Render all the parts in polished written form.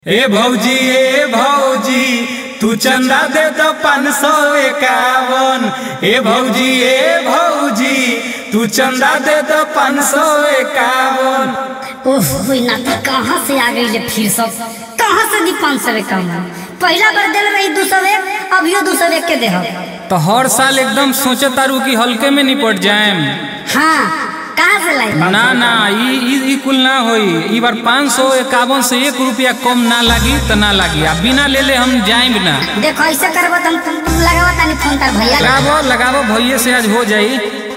ए भौजी तू चंदा दे दो 551। ए भौजी तू चंदा दे दो 551। ओह हुई नाती कहाँ से आ गई ले फिर सब कहाँ से दी 551। पहला बार दिल रही 201 अभियो 201 के दे। तो हर साल एकदम सोचे तारू की हल्के में निपट जाएम। हाँ कहाँ से लाई? ना ई कुल ना होई। ई बार 551 से 1 रुपया कम ना लगी तो ना लगी। अब बिना ले ले हम जाएम ना। देखो ऐसे करबो तुम लगावा तानी फोन तार भैया लगावो भैया से आज हो जाई।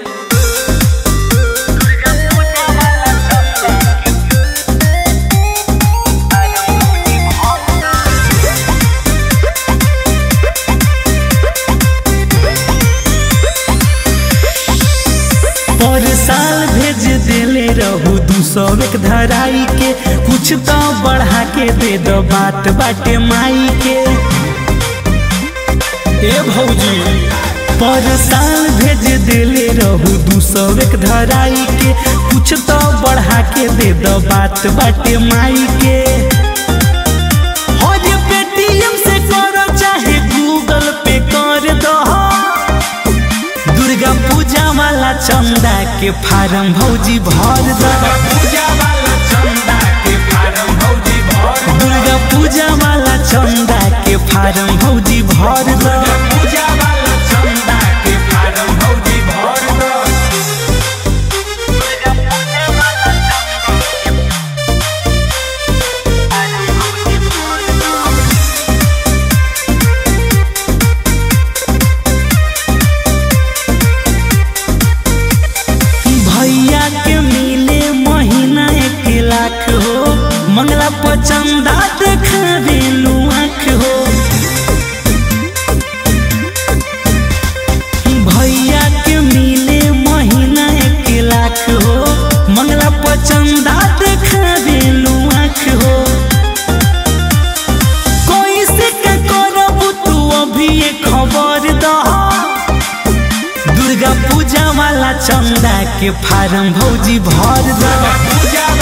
पर साल भेज देले रहू 201 धराई के, कुछ तो बढ़ा के दे दो बात बाटे माई के। ए भौजी पर साल भेज देले रहू 201 धराई के, कुछ तो बढ़ा के दे दो बात बाटे माई के। और पेटीएम से करो चाहे गूगल पे कर दो, दुर्गा पूजा वाला चंदा के फार्म भौजी भर दो। पूजा वाला चंदा के फार्म भौजी भर दो। दुर्गा पूजा वाला चंदा के फार्म भौजी भर दो। पूजा वाला चंदा के फार्म भौजी भर दो। भैया के मिले महीना 1 लाख हो, मंगला पर चंदा देखावे आँख हो। भैया के मिले महीना 1 लाख हो, मंगला पर चंदा देखावे आँख हो। कोई से का करबू तू अभी ये खबर दो, दुर्गा पूजा वाला चंदा के फार्म भौजी भर दो। पूजा